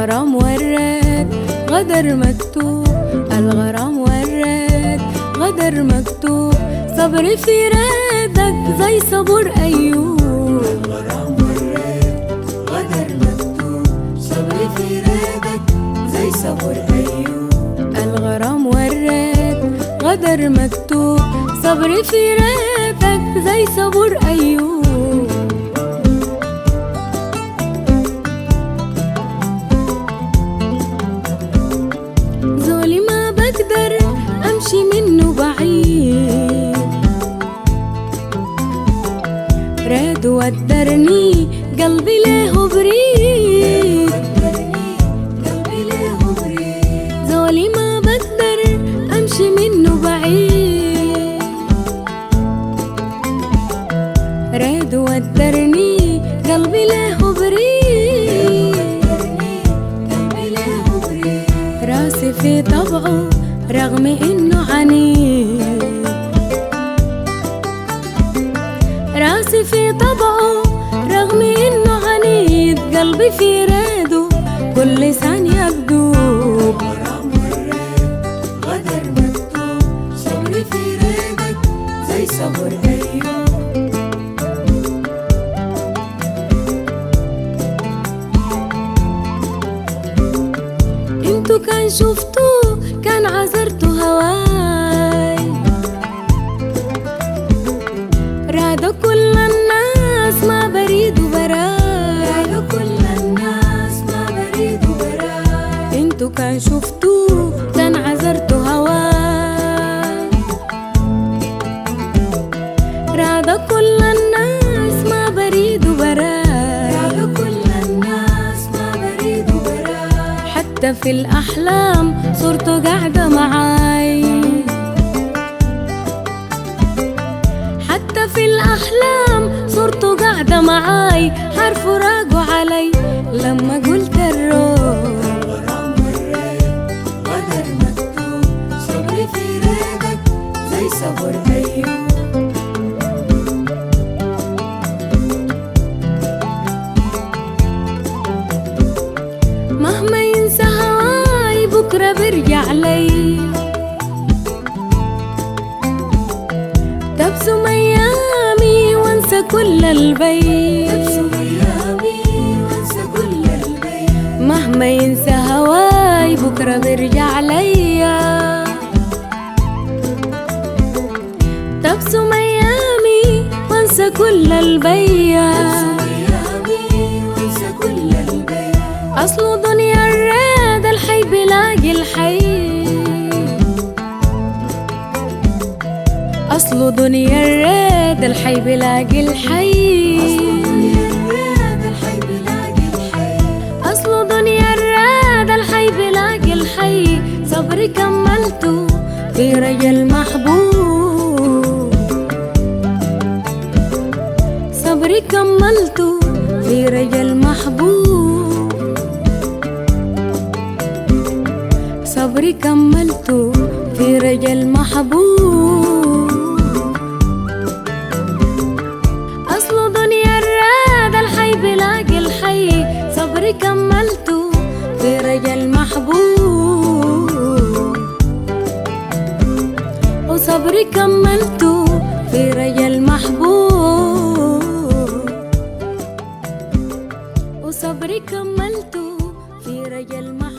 الغرام ورد غدر مكتوب، الغرام ورد غدر مكتوب، صبري في ريدك زي صبر أيوب. الغرام ورد غدر مكتوب، صبري في ريدك زي صبر أيوب. الغرام ورد غدر مكتوب، صبري في ريدك زي صبر أيوب. زولي ما بقدر أمشي منه بعيد، راد ودرني قلبي ليه بريد، زولي ما بقدر أمشي منه بعيد، راد ودرني قلبي ليه بريد، راسي في طبعه رغم إنه عنيد، راسي في طبعه رغم إنه عنيد، قلبي في ريده كل ثانية بدوب. الغرام ورد غدر مكتوب، صبري في ريدك زي صبر أيوب. انتو كان شفتوه كان عذرتو هواي، راد كل الناس ما بريد وبراي، راد كل الناس ما بريد وبراي. انتو كان شفتوه كان عذرتو هواي، راد كل الناس ما بريد وبراي، راد كل الناس ما بريد وبراي. حتى في الأحلام صورته قاعدة معاي، حتى في الأحلام صورته قاعدة معاي، حرف راقوا علي لما قلت الروح. الغرام ورد غدر مكتوب، صبري في ريدك زي صبر أيوب. مهما ينسى هواي بكرة برجع لي، تبسم أيامي وانسى كل البيت، تبسم أيامي وانسى كل البيت. مهما ينسى هواي بكرة برجع ليا، تبسم أيامي وانسى كل البيت، تبسم أيامي وانسى كل البيت. أصله دنيا الراد الحي بلاقي الحي، أصله دنيا الراد الحي بلاقي الحي، أصله دنيا الراد الحي بلاقي الحي. صبري كملته في رجا المحبوب، صبري كملته في رجا المحبوب، صبري كملته في رجا المحبوب. أصله دنيا الراد الحي بلاقي الحي، صبري كملته في رجا المحبوب، وصبري كملته في رجا المحبوب، وصبري كملته في رجا المحبوب.